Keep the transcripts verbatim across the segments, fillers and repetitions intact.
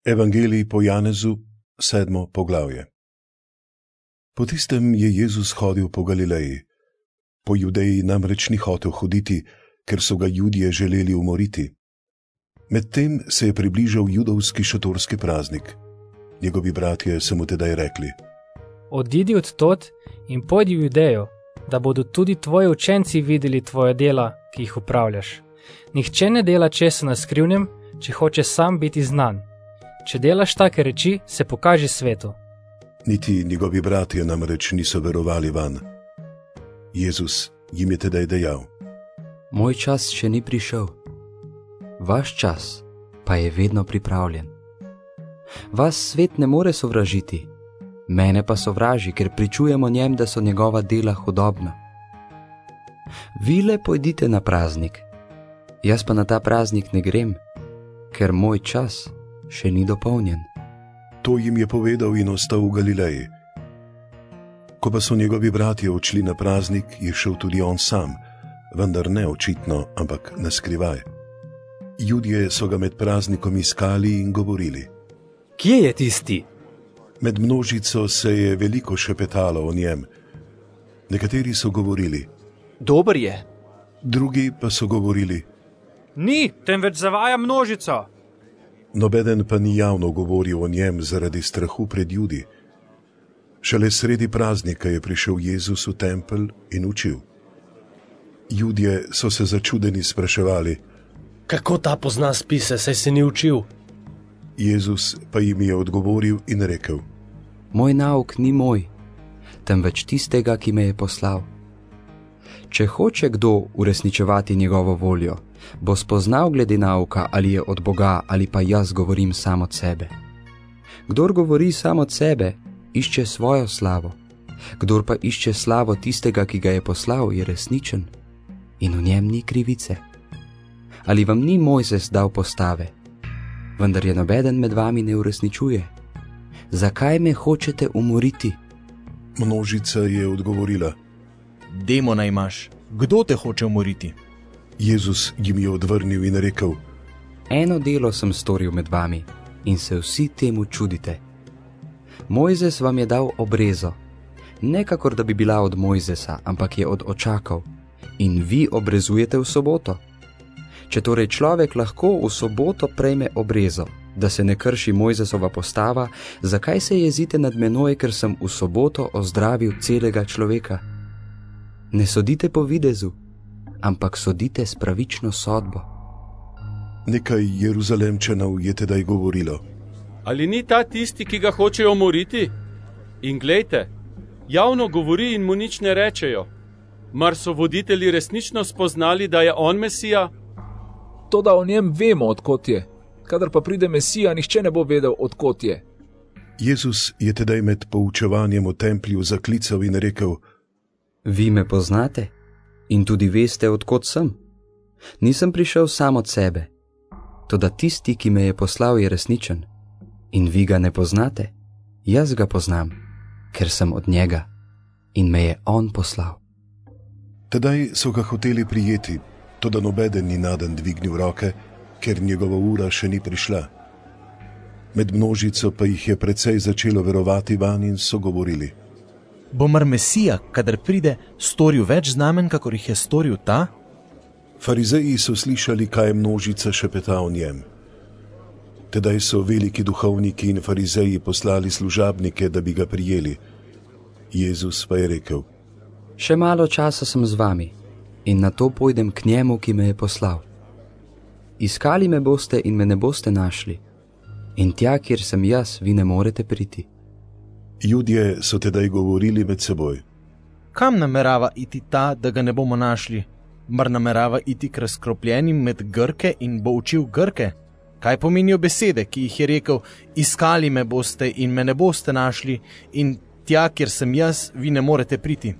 Evangelij po Janezu, sedmo poglavje. Po tistem je Jezus hodil po Galileji. Po Judeji namreč ni hotel hoditi, ker so ga Judje želeli umoriti. Medtem se je približal judovski šotorski praznik. Njegovi bratje so mu tedaj rekli: Odidi od tod in pojdi v Judejo, da bodo tudi tvoji učenci videli tvoje dela, ki jih upravljaš. Nihče ne dela česa na skrivnem, če hoče sam biti znan. Če delaš take reči, se pokaži svetu. Niti njegovi bratje namreč niso verovali van. Jezus jim je tedaj dejal: Moj čas še ni prišel. Vaš čas pa je vedno pripravljen. Vas svet ne more sovražiti, mene pa sovraži, ker pričujemo njem, da so njegova dela hudobna. Vi le pojdite na praznik, jaz pa na ta praznik ne grem, ker moj čas še ni dopolnjen. To jim je povedal in ostal v Galileji. Ko pa so njegovi bratje odšli na praznik, je šel tudi on sam, vendar ne očitno, ampak na skrivaj. Judje so ga med praznikom iskali in govorili: Kje je tisti? Med množico se je veliko šepetalo o njem. Nekateri so govorili: Dober je. Drugi pa so govorili: Ni, temveč zavaja množico. Nobeden pa ni javno govoril o njem zaradi strahu pred Judi. Šele sredi praznika je prišel Jezus v tempelj in učil. Judje so se začudeni spraševali: Kako ta pozna spise, saj se ni učil? Jezus pa jim je odgovoril in rekel: Moj nauk ni moj, temveč tistega, ki me je poslal. Če hoče kdo uresničevati njegovo voljo, bo spoznal glede nauka, ali je od Boga, ali pa jaz govorim sam od sebe. Kdor govori sam od sebe, išče svojo slavo. Kdor pa išče slavo tistega, ki ga je poslal, je resničen in v njem ni krivice. Ali vam ni Mojzes dal postave, vendar je nobeden med vami ne uresničuje? Zakaj me hočete umoriti? Množica je odgovorila: Demona imaš, kdo te hoče umoriti? Jezus jim je odvrnil in rekel: Eno delo sem storil med vami in se vsi temu čudite. Mojzes vam je dal obrezo, ne kakor da bi bila od Mojzesa, ampak je od očakov, in vi obrezujete v soboto. Če torej človek lahko v soboto prejme obrezo, da se ne krši Mojzesova postava, zakaj se jezite nad menoj, ker sem v soboto ozdravil celega človeka? Ne sodite po videzu, ampak sodite s pravično sodbo. Nekaj Jeruzalemčanov je tedaj govorilo: Ali ni ta tisti, ki ga hočejo umoriti? In glejte, javno govori in mu nič ne rečejo. Mar so voditelji resnično spoznali, da je on Mesija? Toda o njem vemo, odkot je. Kadar pa pride Mesija, nihče ne bo vedel, odkot je. Jezus je tedaj med poučevanjem v templju zaklical in rekel: Vi me poznate in tudi veste, odkot sem. Nisem prišel sam od sebe, toda tisti, ki me je poslal, je resničen. In vi ga ne poznate, jaz ga poznam, ker sem od njega in me je on poslal. Tedaj so ga hoteli prijeti, toda nobeden ni naden dvignil roke, ker njegova ura še ni prišla. Med množico pa jih je precej začelo verovati van in so govorili: Bo mar Mesija, kadar pride, storil več znamen, kakor jih je storil ta? Farizeji so slišali, kaj množica šepeta o njem. Tedaj so veliki duhovniki in farizeji poslali služabnike, da bi ga prijeli. Jezus pa je rekel: Še malo časa sem z vami in nato pojdem k njemu, ki me je poslal. Iskali me boste in me ne boste našli, in tja, kjer sem jaz, vi ne morete priti. Judje so tedaj govorili med seboj: Kam namerava iti ta, da ga ne bomo našli? Mar namerava iti k razkropljenim med Grke in bo učil Grke? Kaj pomenijo besede, ki jih je rekel: Iskali me boste in me ne boste našli, in tja, kjer sem jaz, vi ne morete priti?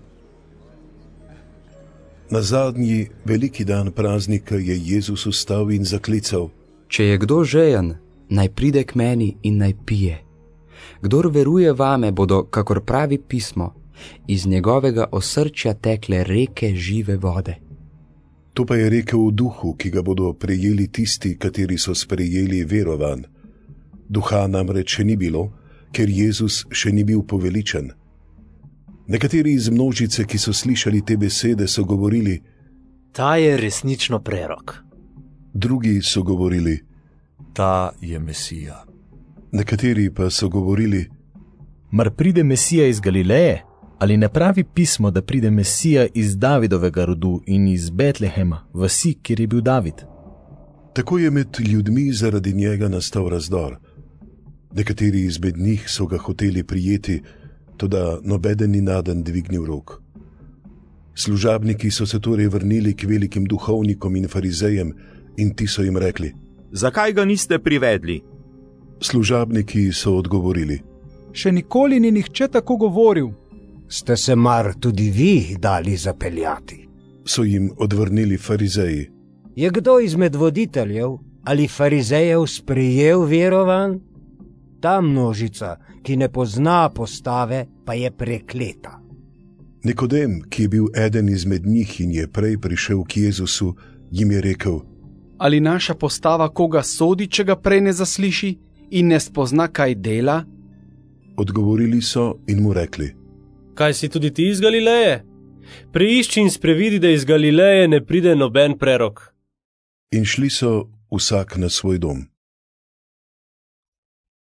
Na zadnji veliki dan praznika je Jezus vstal in zaklical: Če je kdo žejen, naj pride k meni in naj pije. Kdor veruje vame, bodo, kakor pravi pismo, iz njegovega osrčja tekle reke žive vode. To pa je rekel v duhu, ki ga bodo prejeli tisti, kateri so sprejeli vero vanj. Duha namreč še ni bilo, ker Jezus še ni bil poveličen. Nekateri iz množice, ki so slišali te besede, so govorili: Ta je resnično prerok. Drugi so govorili: Ta je Mesija. Nekateri pa so govorili: Mar pride Mesija iz Galileje? Ali ne pravi pismo, da pride Mesija iz Davidovega rodu in iz Betlehema, vasi, kjer je bil David? Tako je med ljudmi zaradi njega nastal razdor. Nekateri izmed njih so ga hoteli prijeti, toda nobeden ni naden dvignil rok. Služabniki so se torej vrnili k velikim duhovnikom in farizejem in ti so jim rekli: Zakaj ga niste privedli? Služabniki so odgovorili: Še nikoli ni nihče tako govoril. Ste se mar tudi vi dali zapeljati? So jim odvrnili farizeji: Je kdo izmed voditeljev ali farizejev sprejel verovan? Ta množica, ki ne pozna postave, pa je prekleta. Nikodem, ki je bil eden izmed njih in je prej prišel k Jezusu, jim je rekel: Ali naša postava koga sodi, če ga prej ne zasliši in ne spozna, kaj dela? Odgovorili so in mu rekli: Kaj si tudi ti iz Galileje? Preišči in sprevidi, da iz Galileje ne pride noben prerok. In šli so vsak na svoj dom.